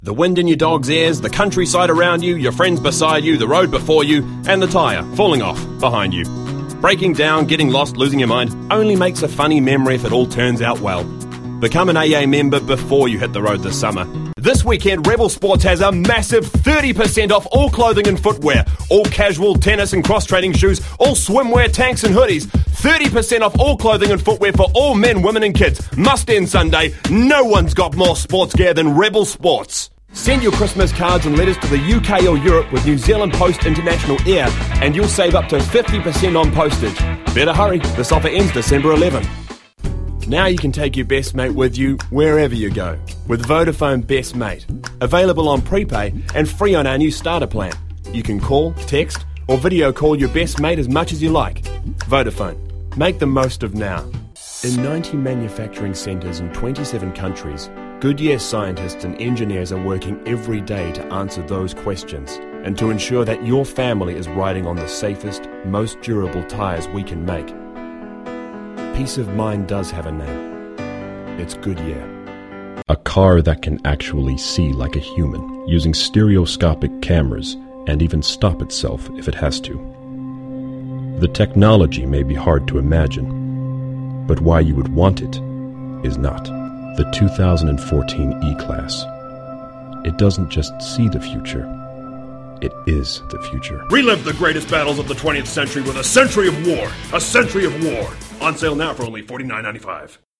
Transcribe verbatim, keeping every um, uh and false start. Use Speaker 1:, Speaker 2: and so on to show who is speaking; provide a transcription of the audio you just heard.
Speaker 1: The wind in your dog's ears, the countryside around you, your friends beside you, the road before you, and the tyre falling off behind you. Breaking down, getting lost, losing your mind only makes a funny memory if it all turns out well. Become an A A member before you hit the road this summer. This weekend, Rebel Sports has a massive thirty percent off all clothing and footwear, all casual tennis and cross-training shoes, all swimwear, tanks and hoodies. thirty percent off all clothing and footwear for all men, women and kids. Must end Sunday. No one's got more sports gear than Rebel Sports. Send your Christmas cards and letters to the U K or Europe with New Zealand Post International Air and you'll save up to fifty percent on postage. Better hurry, this offer ends December eleventh. Now you can take your best mate with you wherever you go with Vodafone Best Mate. Available on prepay and free on our new starter plan. You can call, text or video call your best mate as much as you like. Vodafone. Make the most of now. In ninety manufacturing centres in twenty-seven countries, Goodyear scientists and engineers are working every day to answer those questions and to ensure that your family is riding on the safest, most durable tyres we can make. Peace of mind does have a name. It's Goodyear.
Speaker 2: A car that can actually see like a human, using stereoscopic cameras, and even stop itself if it has to. The technology may be hard to imagine, but why you would want it is not. The two thousand fourteen E-Class. It doesn't just see the future, it is the future.
Speaker 1: Relive the greatest battles of the twentieth century with a century of war. A century of war. On sale now for only forty-nine ninety-five.